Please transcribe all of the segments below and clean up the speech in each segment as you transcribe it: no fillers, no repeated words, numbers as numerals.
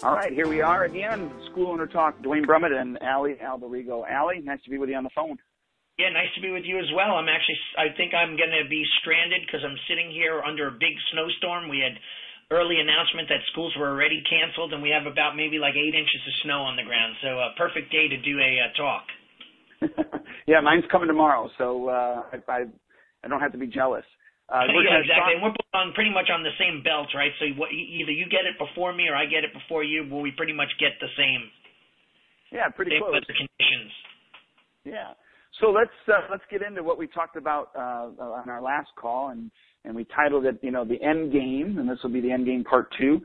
All right, here we are again, School Owner Talk. Dwayne Brummett and Allie Alberigo. Allie, nice to be with you on the phone. Yeah, nice to be with you as well. I think I'm going to be stranded because I'm sitting here under a big snowstorm. We had early announcement that schools were already canceled, and we have about maybe like 8 inches of snow on the ground. So a perfect day to do a talk. Yeah, mine's coming tomorrow, so I don't have to be jealous. Yeah, exactly. And we're both pretty much on the same belt, right? So either you get it before me or I get it before you. Well, we pretty much get the same. Yeah, pretty close. Weather conditions. Yeah. So let's get into what we talked about on our last call, and we titled it, the end game, and this will be the end game part 2.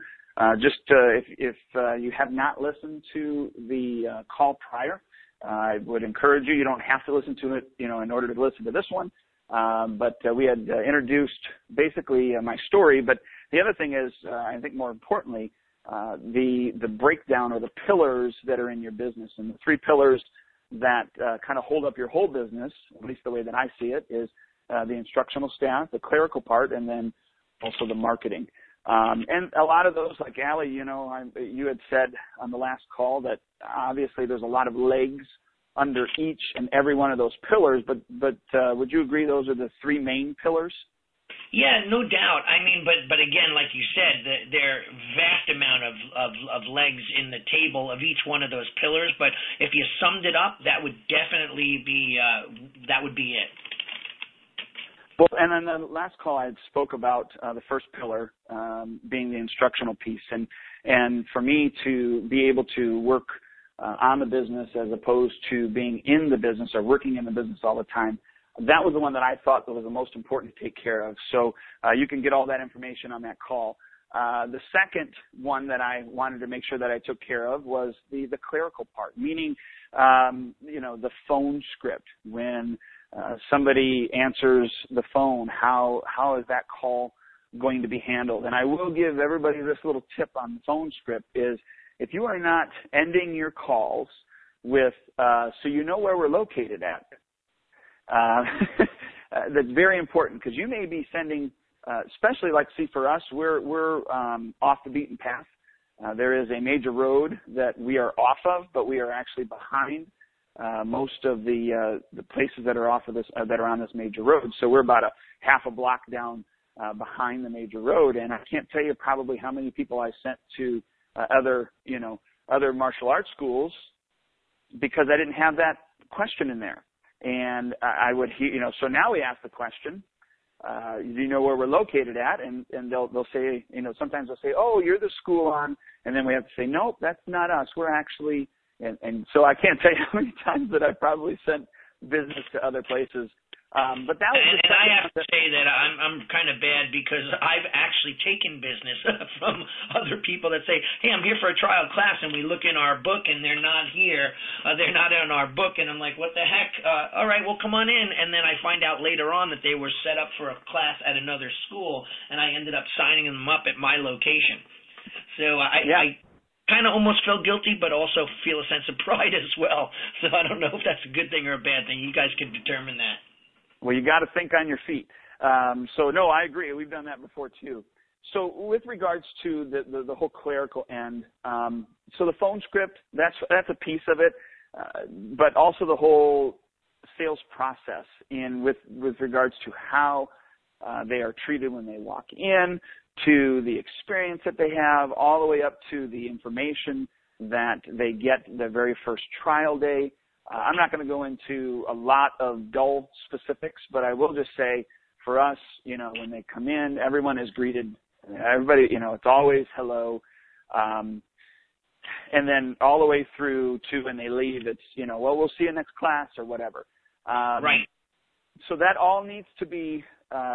If you have not listened to the call prior, I would encourage you. You don't have to listen to it, in order to listen to this one. But we had introduced basically my story. But the other thing is, I think more importantly, the breakdown or the pillars that are in your business, and the 3 pillars that kind of hold up your whole business, at least the way that I see it, is the instructional staff, the clerical part, and then also the marketing. And a lot of those, like Allie, you had said on the last call that obviously there's a lot of legs under each and every one of those pillars, but would you agree those are the 3 main pillars? Yeah, no doubt. I mean, but again, like you said, there are vast amount of legs in the table of each one of those pillars. But if you summed it up, that would definitely be it. Well, and on the last call, I had spoke about the first pillar being the instructional piece, and for me to be able to work on the business as opposed to being in the business or working in the business all the time, that was the one that I thought that was the most important to take care of. So you can get all that information on that call. The second one that I wanted to make sure that I took care of was the clerical part, meaning, the phone script. When somebody answers the phone, how is that call going to be handled? And I will give everybody this little tip on the phone script is, if you are not ending your calls with, so you know where we're located at, that's very important, because you may be sending, especially for us, we're off the beaten path. There is a major road that we are off of, but we are actually behind most of the places that are off of this, that are on this major road. So we're about a half a block down behind the major road, and I can't tell you probably how many people I sent to other martial arts schools because I didn't have that question in there. And I would hear, so now we ask the question, do you know where we're located at? And they'll say, sometimes they'll say, oh, you're the school on, and then we have to say, nope, that's not us. We're actually, and so I can't tell you how many times that I've probably sent business to other places. But that was and I have to say that I'm kind of bad because I've actually taken business from other people that say, hey, I'm here for a trial class, and we look in our book and they're not here. They're not in our book, and I'm like, what the heck? All right, well, come on in. And then I find out later on that they were set up for a class at another school, and I ended up signing them up at my location. So I kind of almost feel guilty, but also feel a sense of pride as well. So I don't know if that's a good thing or a bad thing. You guys can determine that. Well, you got to think on your feet. So no, I agree. We've done that before too. So with regards to the whole clerical end, so the phone script, that's a piece of it, but also the whole sales process with regards to how they are treated when they walk in, to the experience that they have, all the way up to the information that they get the very first trial day. I'm not going to go into a lot of dull specifics, but I will just say for us, when they come in, everyone is greeted. Everybody, it's always hello. And then all the way through to when they leave, it's, well, we'll see you next class or whatever. Right. So that all needs to be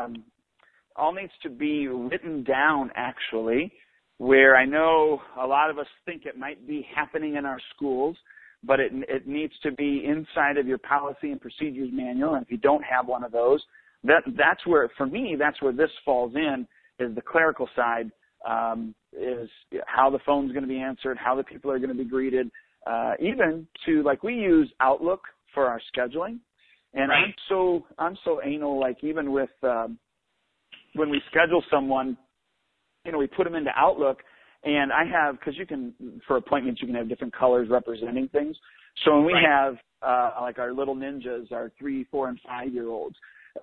written down, actually, where I know a lot of us think it might be happening in our schools, but it needs to be inside of your policy and procedures manual. And if you don't have one of those, that's where, for me, that's where this falls in, is the clerical side, is how the phone's going to be answered, how the people are going to be greeted, even to, like, we use Outlook for our scheduling. And right. I'm so anal, like, even with when we schedule someone, we put them into Outlook, And I have, because you can, for appointments, you can have different colors representing things. So when we have, like our little ninjas, our 3, 4, and 5-year-olds,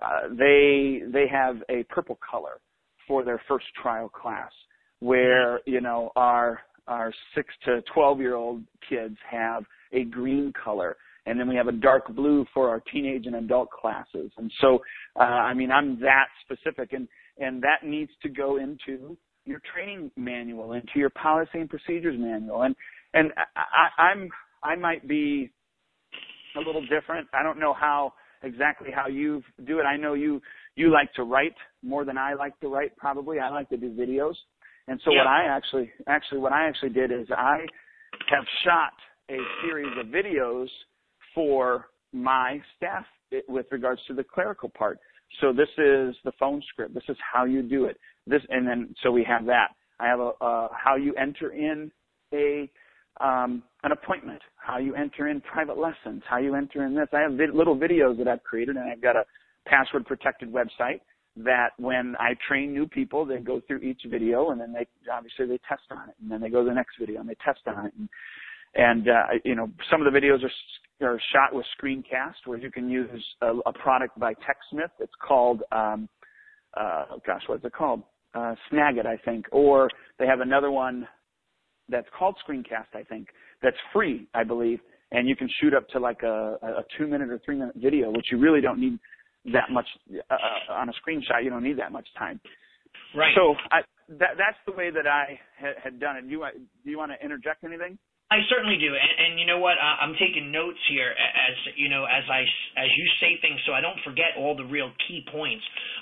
they have a purple color for their first trial class, where, you know, our 6 to 12-year-old kids have a green color. And then we have a dark blue for our teenage and adult classes. And so, I mean, I'm that specific, and that needs to go into your training manual, into your policy and procedures manual. And I might be a little different. I don't know exactly how you do it. I know you like to write more than I like to write, probably. I like to do videos. And so what I actually did is I have shot a series of videos for my staff with regards to the clerical part. So this is the phone script. This is how you do it. And then so we have that. I have how you enter in an appointment, how you enter in private lessons, how you enter in this. I have little videos that I've created, and I've got a password protected website that when I train new people, they go through each video, and then they test on it, and then they go to the next video and they test on it. And you know, some of the videos are shot with screencast, where you can use a product by TechSmith. It's called, what's it called? Snagit, I think. Or they have another one that's called Screencast, I think, that's free, I believe. And you can shoot up to like a 2-minute or 3-minute video, which you really don't need that much on a screenshot. You don't need that much time. Right. So that's the way that I had done it. Do you want to interject anything? I certainly do, and you know what? I'm taking notes here as you know, as you say things, so I don't forget all the real key points.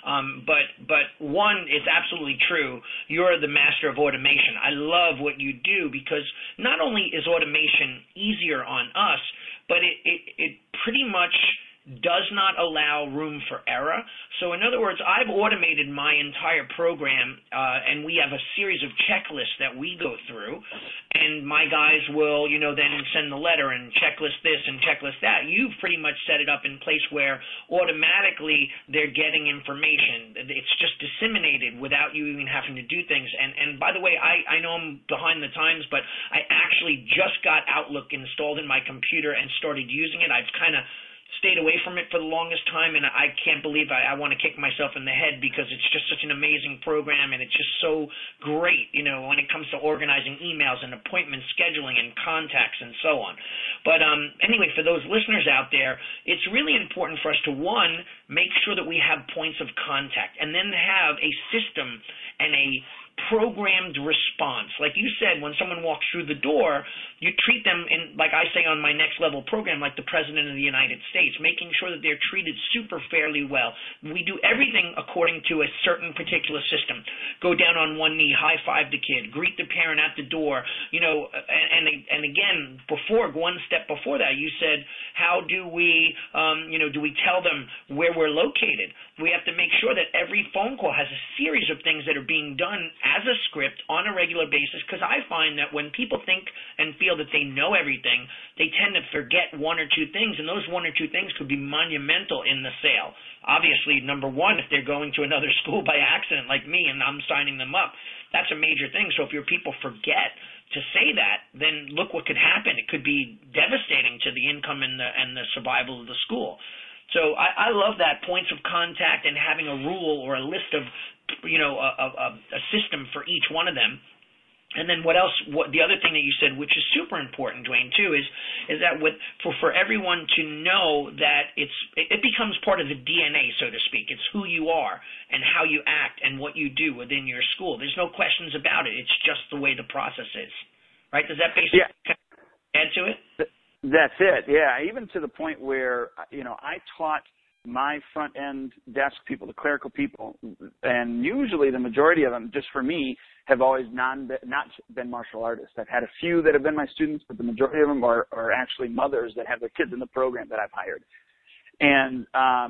But one, it's absolutely true. You're the master of automation. I love what you do, because not only is automation easier on us, but it pretty much does not allow room for error. So in other words, I've automated my entire program, and we have a series of checklists that we go through, and my guys will, you know, then send the letter and checklist this and checklist that. You've pretty much set it up in place where automatically they're getting information. It's just disseminated without you even having to do things. And by the way, I know I'm behind the times, but I actually just got Outlook installed in my computer and started using it. I've kind of stayed away from it for the longest time, and I can't believe I want to kick myself in the head, because it's just such an amazing program, and it's just so great, you know, when it comes to organizing emails and appointment scheduling and contacts and so on. But anyway, for those listeners out there, it's really important for us to, one, make sure that we have points of contact, and then have a system and a programmed response. Like you said, when someone walks through the door, you treat them in, like I say on my next level program, like the President of the United States, making sure that they're treated super fairly well. We do everything according to a certain particular system. Go down on one knee, high five the kid, greet the parent at the door, you know, and again, one step before that, you said, how do we, do we tell them where we're located? We have to make sure that every phone call has a series of things that are being done as a script on a regular basis, because I find that when people think and feel that they know everything, they tend to forget one or two things, and those one or two things could be monumental in the sale. Obviously, number one, if they're going to another school by accident like me and I'm signing them up, that's a major thing. So if your people forget to say that, then look what could happen. It could be devastating to the income and the survival of the school. So I love that, points of contact, and having a rule or a list of, you know, a system for each one of them. And then what the other thing that you said, which is super important, Dwayne, too, is that for everyone to know that it becomes part of the DNA, so to speak. It's who you are and how you act and what you do within your school. There's no questions about it. It's just the way the process is. Right? Does that basically add to it? That's it, yeah. Even to the point where, you know, I taught my front-end desk people, the clerical people, and usually the majority of them, just for me, have always not been martial artists. I've had a few that have been my students, but the majority of them are actually mothers that have their kids in the program that I've hired. And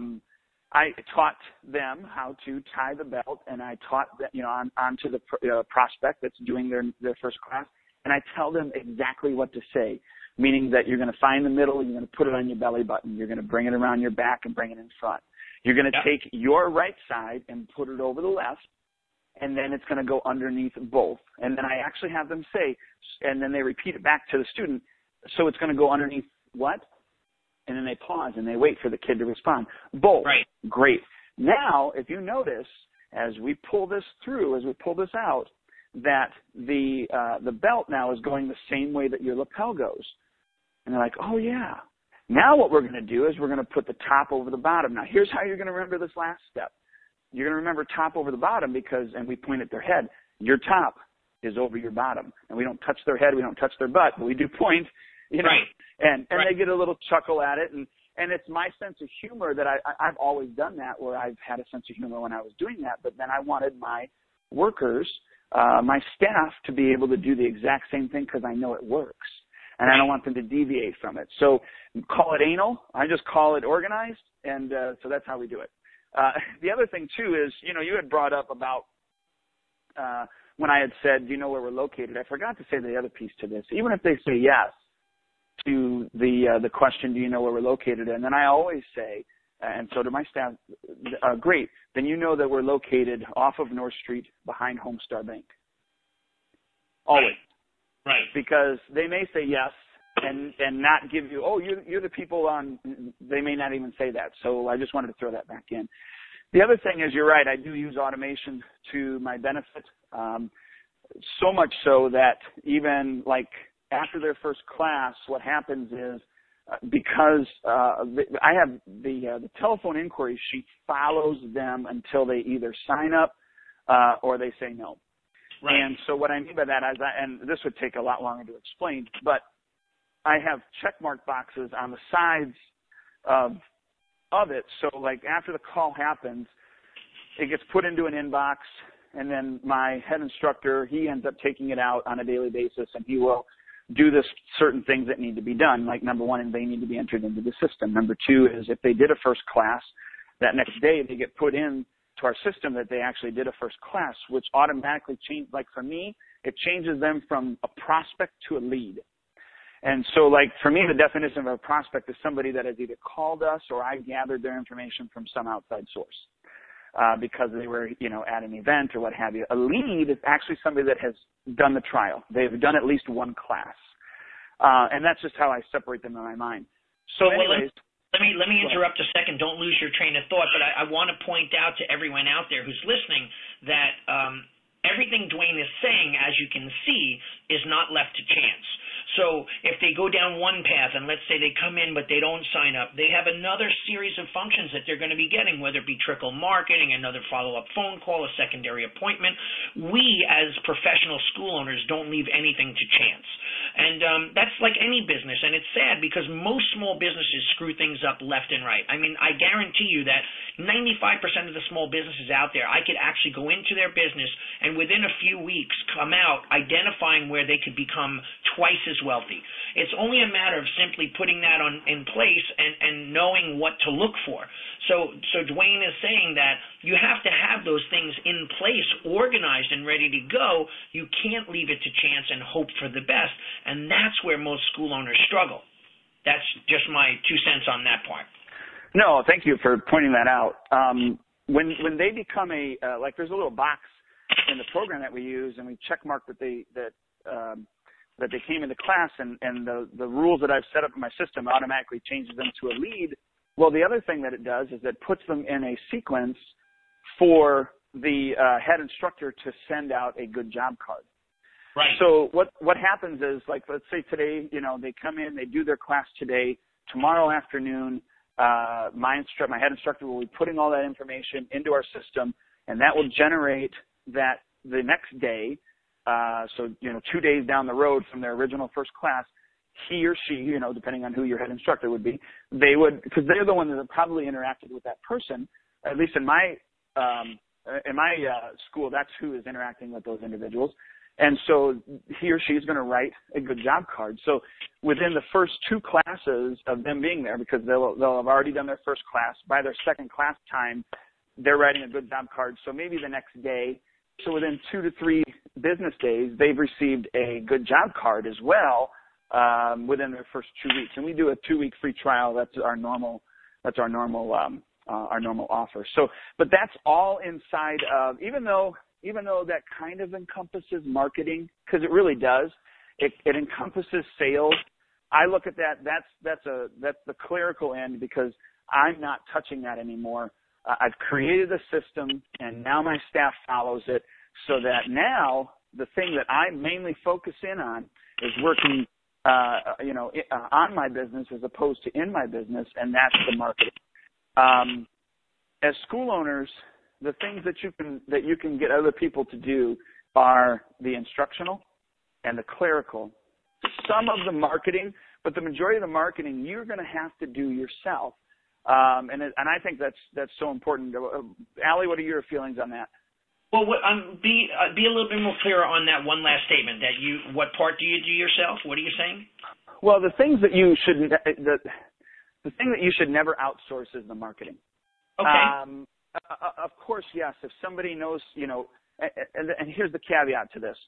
I taught them how to tie the belt, and I taught them, you know, onto the prospect that's doing their first class, and I tell them exactly what to say. Meaning that you're going to find the middle, you're going to put it on your belly button, you're going to bring it around your back and bring it in front. You're going to take your right side and put it over the left, and then it's going to go underneath both. And then I actually have them say, and then they repeat it back to the student, so it's going to go underneath what? And then they pause and they wait for the kid to respond. Both. Right. Great. Now, if you notice, as we pull this through, as we pull this out, that the belt now is going the same way that your lapel goes. And they're like, oh, yeah. Now what we're going to do is we're going to put the top over the bottom. Now, here's how you're going to remember this last step. You're going to remember top over the bottom because, and we point at their head, your top is over your bottom. And we don't touch their head, we don't touch their butt, but we do point, you know, right. and right. they get a little chuckle at it. And it's my sense of humor that I've always done that, where I've had a sense of humor when I was doing that, but then I wanted my workers, my staff, to be able to do the exact same thing because I know it works. And I don't want them to deviate from it. So call it anal. I just call it organized, and so that's how we do it. The other thing, too, is, you know, you had brought up about when I had said, do you know where we're located? I forgot to say the other piece to this. Even if they say yes to the question, do you know where we're located? And then I always say, and so to my staff, great, then you know that we're located off of North Street behind Homestar Bank. Always. Right. Because they may say yes and not give you, oh, you're the people on, they may not even say that. So I just wanted to throw that back in. The other thing is, you're right, I do use automation to my benefit, so much so that even like after their first class, what happens is, because I have the telephone inquiry sheet follows them until they either sign up or they say no. Right. And so what I mean by that is, and this would take a lot longer to explain, but I have check mark boxes on the sides of it. So like after the call happens, it gets put into an inbox, and then my head instructor, he ends up taking it out on a daily basis, and he will do this certain things that need to be done. Like number one, they need to be entered into the system. Number two is if they did a first class, that next day they get put in to our system that they actually did a first class, which automatically change. Like for me, it changes them from a prospect to a lead. And so like for me, the definition of a prospect is somebody that has either called us or I gathered their information from some outside source because they were, you know, at an event or what have you. A lead is actually somebody that has done the trial. They've done at least one class. And that's just how I separate them in my mind. So anyways. Let me interrupt a second. Don't lose your train of thought, but I want to point out to everyone out there who's listening that everything Dwayne is saying, as you can see, is not left to chance. So if they go down one path and let's say they come in but they don't sign up, they have another series of functions that they're going to be getting, whether it be trickle marketing, another follow-up phone call, a secondary appointment. We as professional school owners don't leave anything to chance. And that's like any business, and it's sad because most small businesses screw things up left and right. I mean, I guarantee you that 95% of the small businesses out there, I could actually go into their business and within a few weeks come out identifying where they could become twice as wealthy. It's only a matter of simply putting that in place and knowing what to look for. So Dwayne is saying that you have to have those things in place, organized and ready to go. You can't leave it to chance and hope for the best, and that's where most school owners struggle. That's just my 2 cents on that part. No, thank you for pointing that out. When they become like there's a little box in the program that we use, and we check mark that they came into class, and the rules that I've set up in my system automatically changes them to a lead. Well, the other thing that it does is it puts them in a sequence for the head instructor to send out a good job card. Right. So what happens is, like, let's say today, you know, they come in, they do their class today. Tomorrow afternoon, my head instructor will be putting all that information into our system, and that will generate that the next day. So, you know, 2 days down the road from their original first class, he or she, you know, depending on who your head instructor would be, they would, because they're the ones that have probably interacted with that person, at least in my school, that's who is interacting with those individuals. And so he or she is going to write a good job card. So within the first 2 classes of them being there, because they'll have already done their first class, by their second class time, they're writing a good job card. So maybe the next day, so within 2 to 3 business days, they've received a good job card as well within their first 2 weeks. And we do a 2-week free trial. That's our normal offer. So, but that's all inside of, even though, even though that kind of encompasses marketing, because it really does, it encompasses sales. I look at that, that's the clerical end, because I'm not touching that anymore. I've created a system, and now my staff follows it, so that now the thing that I mainly focus in on is working, on my business as opposed to in my business, and that's the marketing. As school owners, the things that you can get other people to do are the instructional and the clerical. Some of the marketing, but the majority of the marketing you're going to have to do yourself. And I think that's so important. Allie, what are your feelings on that? Well, be a little bit more clear on that one last statement. What part do you do yourself? What are you saying? Well, the things that you should, the thing that you should never outsource is the marketing. Okay. Of course, yes. If somebody knows, and here's the caveat to this.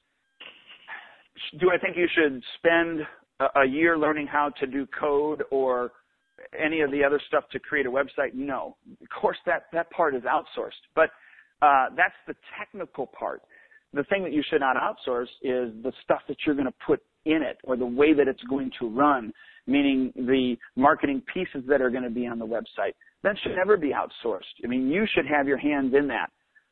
Do I think you should spend a year learning how to do code or any of the other stuff to create a website? No. Of course, that part is outsourced. But that's the technical part. The thing that you should not outsource is the stuff that you're going to put in it, or the way that it's going to run, meaning the marketing pieces that are going to be on the website. That should never be outsourced. I mean, you should have your hands in that.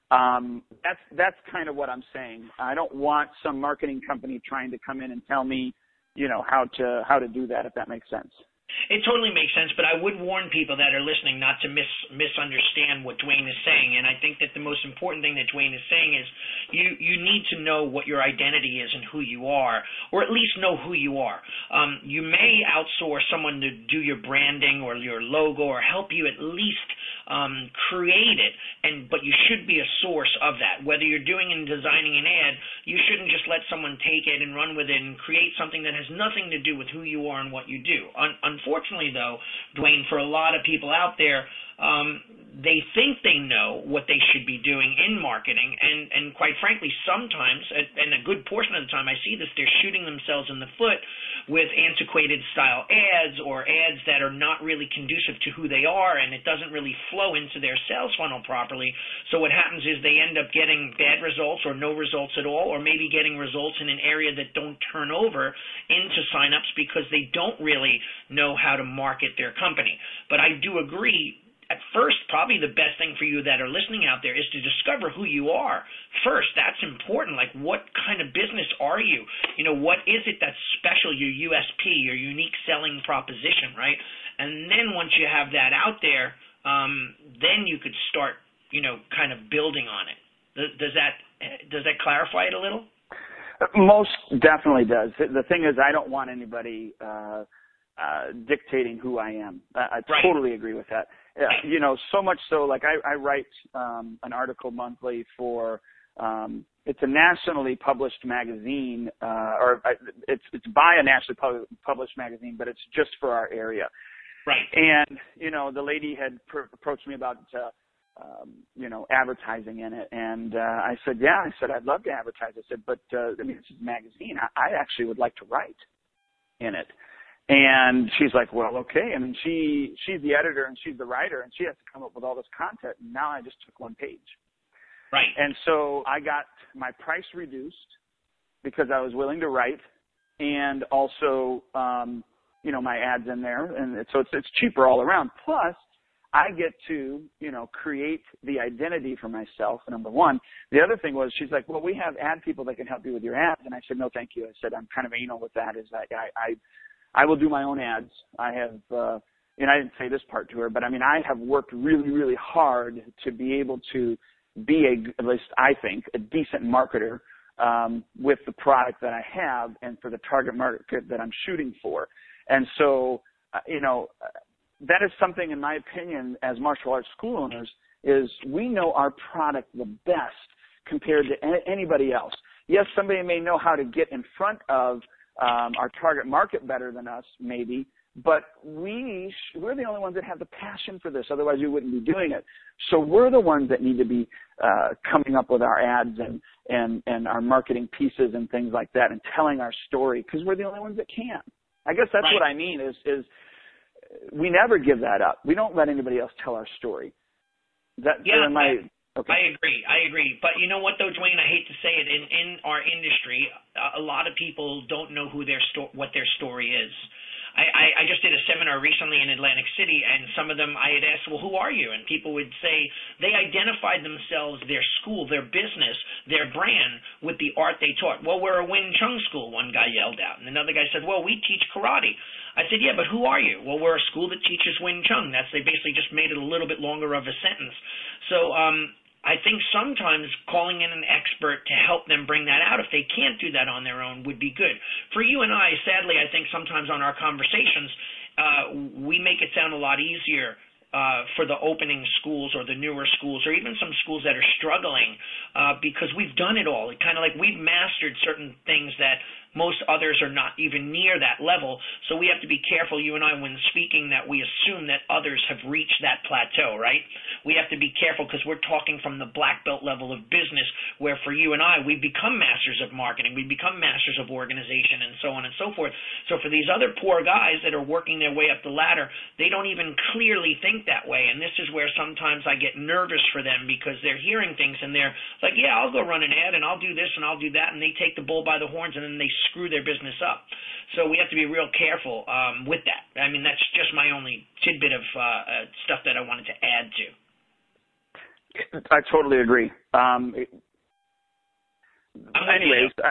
That's kind of what I'm saying. I don't want some marketing company trying to come in and tell me, how to do that, if that makes sense. It totally makes sense, but I would warn people that are listening not to misunderstand what Dwayne is saying. And I think that the most important thing that Dwayne is saying is you need to know what your identity is and who you are, or at least know who you are. You may outsource someone to do your branding or your logo or help you at least create it, but you should be a source of that. Whether you're doing and designing an ad, you shouldn't just let someone take it and run with it and create something that has nothing to do with who you are and what you do. Unfortunately, though, Dwayne, for a lot of people out there, they think they know what they should be doing in marketing, and quite frankly, sometimes, and a good portion of the time I see this, they're shooting themselves in the foot with antiquated style ads or ads that are not really conducive to who they are, and it doesn't really flow into their sales funnel properly. So what happens is they end up getting bad results or no results at all, or maybe getting results in an area that don't turn over into signups because they don't really know how to market their company. But I do agree, at first, probably the best thing for you that are listening out there is to discover who you are. First, that's important. Like, what kind of business are you? What is it that's special, your USP, your unique selling proposition, right? And then once you have that out there, then you could start, kind of building on it. Does that clarify it a little? Most definitely does. The thing is, I don't want anybody dictating who I am. I totally agree with that. So much so, like I write an article monthly for it's a nationally published magazine, it's by a nationally published magazine, but it's just for our area. Right. And the lady had approached me about advertising in it, and I said, yeah. I said, I'd love to advertise. I said, but it's a magazine. I actually would like to write in it. And she's like, well, okay. I mean, she's the editor and she's the writer, and she has to come up with all this content. And now I just took one page. Right. And so I got my price reduced because I was willing to write, and also, my ads in there. And so it's cheaper all around. Plus, I get to, create the identity for myself, number one. The other thing was, she's like, well, we have ad people that can help you with your ads. And I said, no, thank you. I said, I'm kind of anal with that. Is I will do my own ads. I have, and I didn't say this part to her, but I have worked really, really hard to be able to be at least I think, a decent marketer with the product that I have and for the target market that I'm shooting for. And so, that is something, in my opinion, as martial arts school owners, is we know our product the best compared to anybody else. Yes, somebody may know how to get in front of our target market better than us, maybe, but we're the only ones that have the passion for this. Otherwise, we wouldn't be doing it. So we're the ones that need to be coming up with our ads and our marketing pieces and things like that, and telling our story, because we're the only ones that can. I guess that's what I mean is we never give that up. We don't let anybody else tell our story. Okay. I agree. But you know what, though, Dwayne? I hate to say it. In our industry, a lot of people don't know what their story is. I just did a seminar recently in Atlantic City, and some of them I had asked, well, who are you? And people would say they identified themselves, their school, their business, their brand with the art they taught. Well, we're a Wing Chun school, one guy yelled out. And another guy said, well, we teach karate. I said, yeah, but who are you? Well, we're a school that teaches Wing Chun. They basically just made it a little bit longer of a sentence. So I think sometimes calling in an expert to help them bring that out, if they can't do that on their own, would be good. For you and I, sadly, I think sometimes on our conversations, we make it sound a lot easier for the opening schools or the newer schools or even some schools that are struggling because we've done it all. It kind of like we've mastered certain things that most others are not even near that level. So we have to be careful, you and I, when speaking, that we assume that others have reached that plateau, right? We have to be careful because we're talking from the black belt level of business, where for you and I, we've become masters of marketing, we've become masters of organization, and so on and so forth. So for these other poor guys that are working their way up the ladder, they don't even clearly think that way. And this is where sometimes I get nervous for them because they're hearing things and they're like, yeah, I'll go run an ad and I'll do this and I'll do that, and they take the bull by the horns and then they screw their business up. So we have to be real careful with that. I mean, that's just my only tidbit of stuff that I wanted to add to. I totally agree. Anyways, I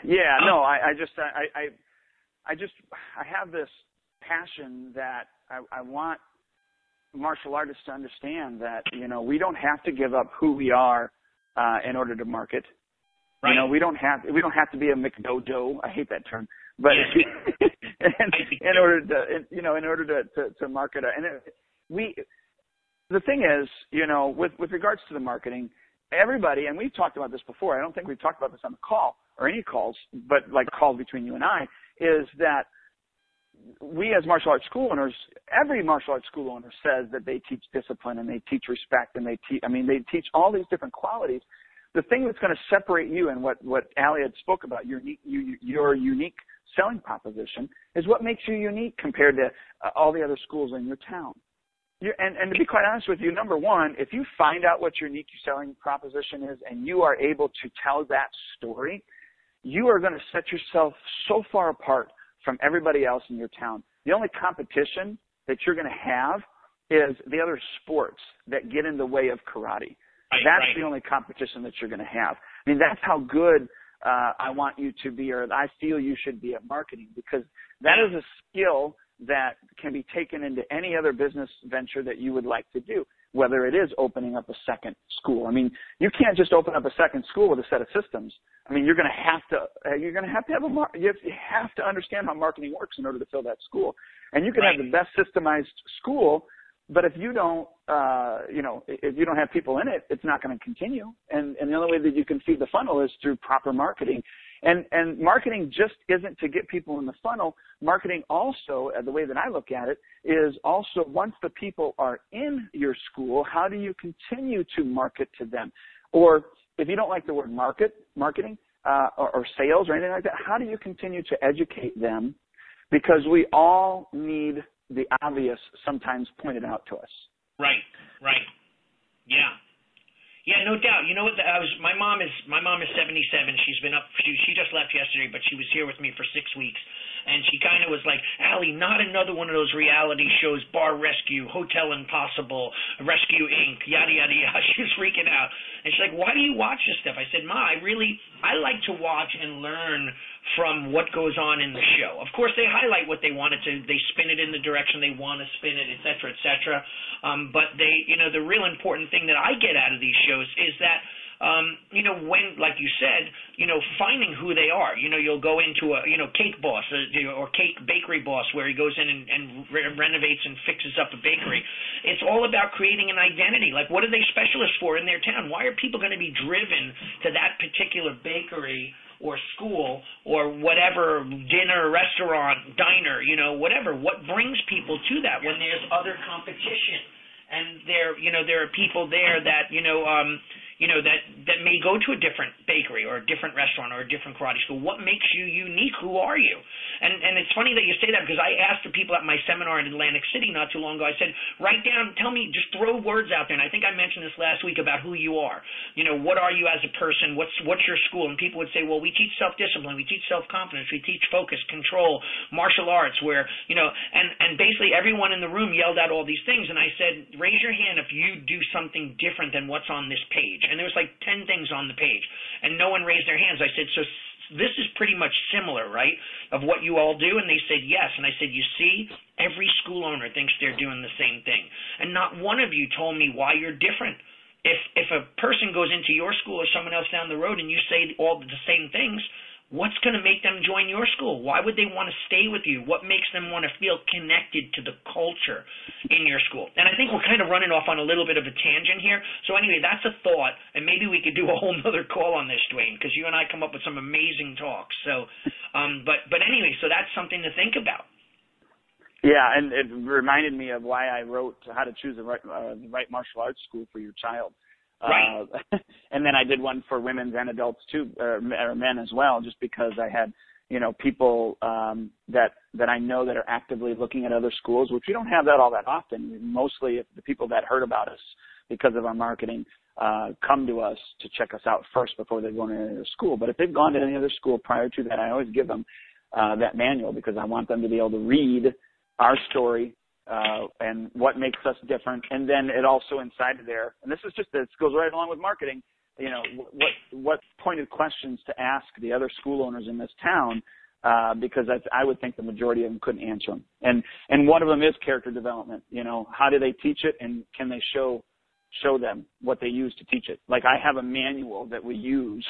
have this passion that I want martial artists to understand that, we don't have to give up who we are in order to market. Right. We don't have to be a McDojo. I hate that term, but in order to market, the thing is, with regards to the marketing, everybody, and we've talked about this before. I don't think we've talked about this on the call or any calls, but like calls between you and I, is that we as martial arts school owners, every martial arts school owner says that they teach discipline and they teach respect and they teach all these different qualities. The thing that's going to separate you and what Allie had spoke about, your unique selling proposition, is what makes you unique compared to all the other schools in your town. And to be quite honest with you, number one, if you find out what your unique selling proposition is and you are able to tell that story, you are going to set yourself so far apart from everybody else in your town. The only competition that you're going to have is the other sports that get in the way of karate. That's the only competition that you're going to have. I mean, that's how good I want you to be, or I feel you should be at marketing, because that is a skill that can be taken into any other business venture that you would like to do, whether it is opening up a second school. I mean, you can't just open up a second school with a set of systems. I mean, you have to understand how marketing works in order to fill that school. And you can have the best systemized school, but if you don't, if you don't have people in it, it's not going to continue. And the only way that you can feed the funnel is through proper marketing. And marketing just isn't to get people in the funnel. Marketing also, the way that I look at it, is also once the people are in your school, how do you continue to market to them? Or if you don't like the word marketing or sales or anything like that, how do you continue to educate them? Because we all need the obvious sometimes pointed out to us. Right. Yeah. Yeah, no doubt. You know what? My mom is 77. She's been up. She just left yesterday, but she was here with me for 6 weeks, and she kind of was like, Allie, not another one of those reality shows, Bar Rescue, Hotel Impossible, Rescue Inc., yada yada yada. She was freaking out, and she's like, why do you watch this stuff? I said, Ma, I like to watch and learn from what goes on in the show. Of course, they highlight what they wanted to. They spin it in the direction they want to spin it, et cetera, et cetera. But the real important thing that I get out of these shows is that, when, like you said, finding who they are. You'll go into a, cake boss or cake bakery boss where he goes in and renovates and fixes up a bakery. It's all about creating an identity. Like, what are they specialists for in their town? Why are people going to be driven to that particular bakery or school or whatever, dinner, restaurant, diner, whatever? What brings people to that when there's other competition? And there are people there that, that may go to a different bakery or a different restaurant or a different karate school? What makes you unique? Who are you? And it's funny that you say that, because I asked the people at my seminar in Atlantic City not too long ago, I said, write down, tell me, just throw words out there. And I think I mentioned this last week about who you are. What are you as a person? What's your school? And people would say, well, we teach self-discipline, we teach self-confidence, we teach focus, control, martial arts, where, and basically everyone in the room yelled out all these things. And I said, raise your hand if you do something different than what's on this page. And there was like 10 things on the page, and no one raised their hands. I said, so this is pretty much similar, right, of what you all do? And they said yes. And I said, you see, every school owner thinks they're doing the same thing, and not one of you told me why you're different. If a person goes into your school or someone else down the road and you say all the same things, what's going to make them join your school? Why would they want to stay with you? What makes them want to feel connected to the culture in your school? And I think we're kind of running off on a little bit of a tangent here. So anyway, that's a thought, and maybe we could do a whole nother call on this, Dwayne, because you and I come up with some amazing talks. So, but anyway, so that's something to think about. Yeah, and it reminded me of why I wrote How to Choose the Right Martial Arts School for Your Child. Right. And then I did one for women's and adults too, or men as well, just because I had, people that I know that are actively looking at other schools, which we don't have that all that often. Mostly the people that heard about us because of our marketing come to us to check us out first before they go to any other school. But if they've gone to any other school prior to that, I always give them that manual, because I want them to be able to read our story, and what makes us different. And then it also inside of there, and this goes right along with marketing, what pointed questions to ask the other school owners in this town, because I would think the majority of them couldn't answer them. And one of them is character development. How do they teach it, and can they show them what they use to teach it? Like, I have a manual that we use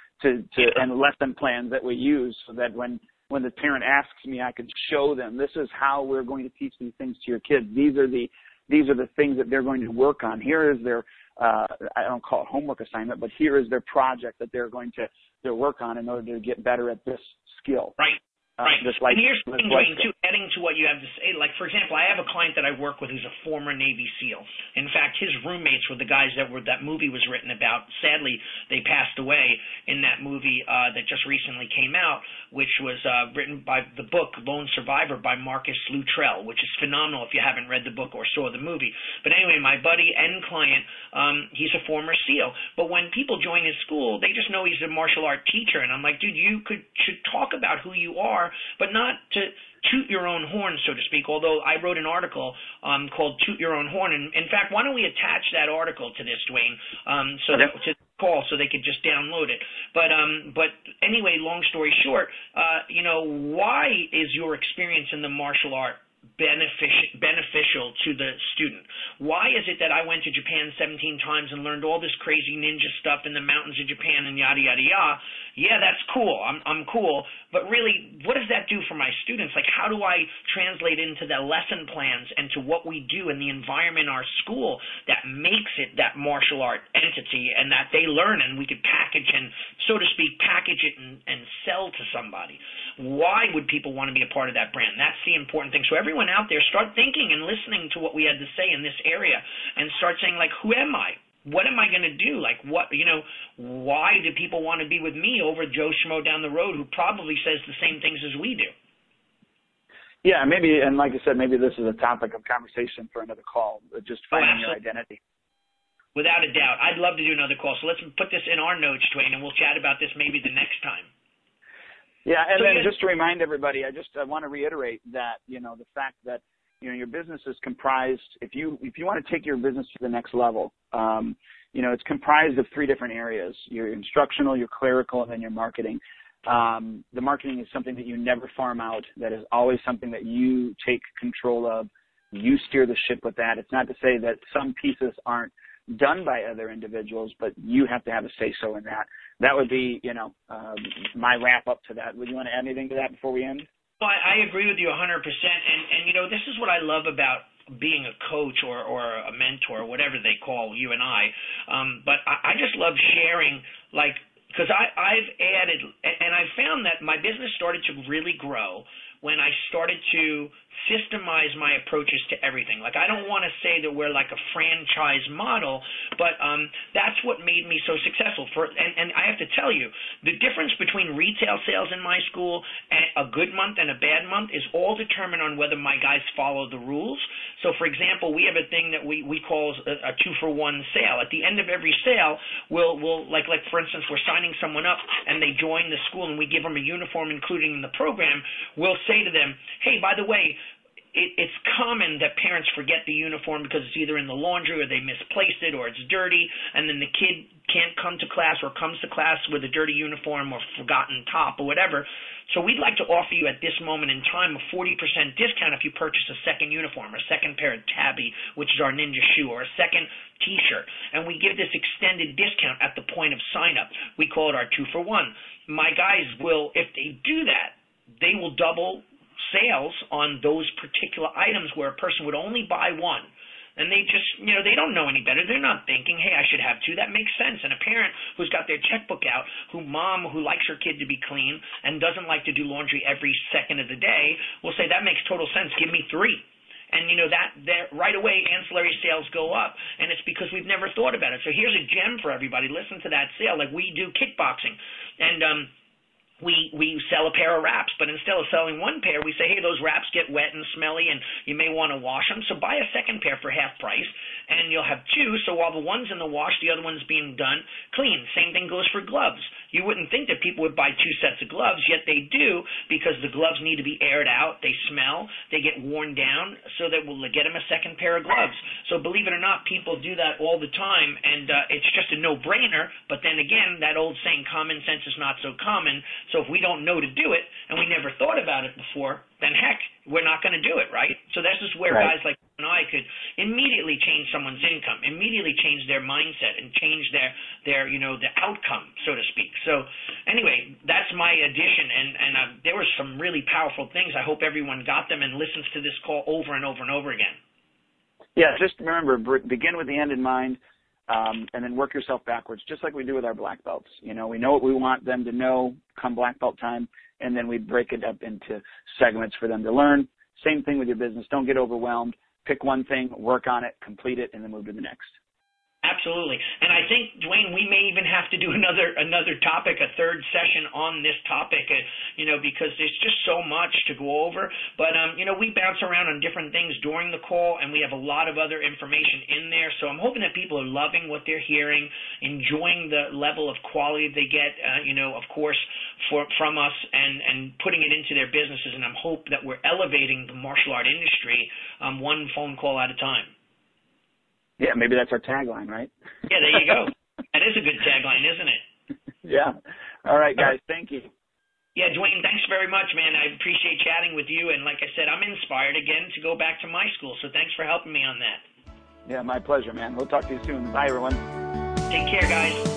and lesson plans that we use, so that when the parent asks me, I can show them, this is how we're going to teach these things to your kids. These are the things that they're going to work on. Here is their, I don't call it homework assignment, but here is their project that they're going to work on in order to get better at this skill. Right. Right. And here's the thing, Dwayne, too, adding to what you have to say. Like, for example, I have a client that I work with who's a former Navy SEAL. In fact, his roommates were the guys that movie was written about. Sadly, they passed away in that movie that just recently came out, which was written by the book Lone Survivor by Marcus Luttrell, which is phenomenal if you haven't read the book or saw the movie. But anyway, my buddy and client, he's a former SEAL. But when people join his school, they just know he's a martial art teacher. And I'm like, dude, you should talk about who you are, but not to toot your own horn, so to speak, although I wrote an article called Toot Your Own Horn. And in fact, why don't we attach that article to this, Dwayne, to the call, so they could just download it. But anyway, long story short, why is your experience in the martial art beneficial to the student? Why is it that I went to Japan 17 times and learned all this crazy ninja stuff in the mountains of Japan and yada, yada, yada? Yeah, that's cool. I'm cool. But really, what does that do for my students? Like, how do I translate into the lesson plans and to what we do in the environment in our school that makes it that martial art entity, and that they learn and we could package and, so to speak, package it and sell to somebody? Why would people want to be a part of that brand? That's the important thing. So everyone out there, start thinking and listening to what we had to say in this area, and start saying, like, who am I? What am I going to do? Like, why do people want to be with me over Joe Schmo down the road, who probably says the same things as we do? Yeah, maybe, and like I said, maybe this is a topic of conversation for another call, just finding your identity. Without a doubt. I'd love to do another call. So let's put this in our notes, Dwayne, and we'll chat about this maybe the next time. Yeah, and then just to remind everybody, I want to reiterate that, the fact that, your business is comprised, if you want to take your business to the next level, it's comprised of 3 different areas: your instructional, your clerical, and then your marketing. The marketing is something that you never farm out. That is always something that you take control of. You steer the ship with that. It's not to say that some pieces aren't done by other individuals, but you have to have a say-so in that. That would be, my wrap-up to that. Would you want to add anything to that before we end? Well, I agree with you 100%. And this is what I love about being a coach or a mentor, whatever they call you and I. But I just love sharing, because I've added, and I found that my business started to really grow when I started to systemize my approaches to everything. Like, I don't want to say that we're like a franchise model, but that's what made me so successful. And I have to tell you, the difference between retail sales in my school and a good month and a bad month is all determined on whether my guys follow the rules. So, for example, we have a thing that we call a 2-for-1 sale. At the end of every sale, we'll like for instance, we're signing someone up and they join the school and we give them a uniform including in the program. We'll say to them, hey, by the way, it's common that parents forget the uniform because it's either in the laundry or they misplaced it or it's dirty, and then the kid can't come to class or comes to class with a dirty uniform or forgotten top or whatever. So we'd like to offer you at this moment in time a 40% discount if you purchase a second uniform, a second pair of tabby, which is our ninja shoe, or a second T-shirt. And we give this extended discount at the point of sign-up. We call it our 2-for-1. My guys will, if they do that, they will double sales on those particular items where a person would only buy one. And they just, they don't know any better. They're not thinking, hey, I should have two. That makes sense. And a parent who's got their checkbook out, who likes her kid to be clean and doesn't like to do laundry every second of the day, will say, that makes total sense. Give me 3. And, that right away ancillary sales go up, and it's because we've never thought about it. So here's a gem for everybody. Listen to that sale. Like, we do kickboxing. And, we sell a pair of wraps, but instead of selling one pair, we say, hey, those wraps get wet and smelly and you may want to wash them, so buy a second pair for half price, and you'll have 2, so while the one's in the wash, the other one's being done clean. Same thing goes for gloves. You wouldn't think that people would buy 2 sets of gloves, yet they do, because the gloves need to be aired out, they smell, they get worn down, so that we'll get them a second pair of gloves. So believe it or not, people do that all the time, and it's just a no-brainer, but then again, that old saying, common sense is not so common. So if we don't know to do it, and we never thought about it before, then heck, we're not going to do it, right? So this is where guys like you and I could immediately change someone's income, immediately change their mindset, and change their the outcome, so to speak. So anyway, that's my addition, and there were some really powerful things. I hope everyone got them and listens to this call over and over and over again. Yeah, just remember, begin with the end in mind. And then work yourself backwards, just like we do with our black belts. We know what we want them to know come black belt time, and then we break it up into segments for them to learn. Same thing with your business. Don't get overwhelmed. Pick one thing, work on it, complete it, and then move to the next. Absolutely. And I think, Dwayne, we may even have to do another topic, a third session on this topic, because there's just so much to go over. But, we bounce around on different things during the call, and we have a lot of other information in there. So I'm hoping that people are loving what they're hearing, enjoying the level of quality they get, of course, from us and putting it into their businesses. And I'm hoping that we're elevating the martial art industry one phone call at a time. Yeah, maybe that's our tagline, right? Yeah, there you go. That is a good tagline, isn't it? Yeah. All right, guys. Thank you. Yeah, Dwayne, thanks very much, man. I appreciate chatting with you. And like I said, I'm inspired again to go back to my school. So thanks for helping me on that. Yeah, my pleasure, man. We'll talk to you soon. Bye, everyone. Take care, guys.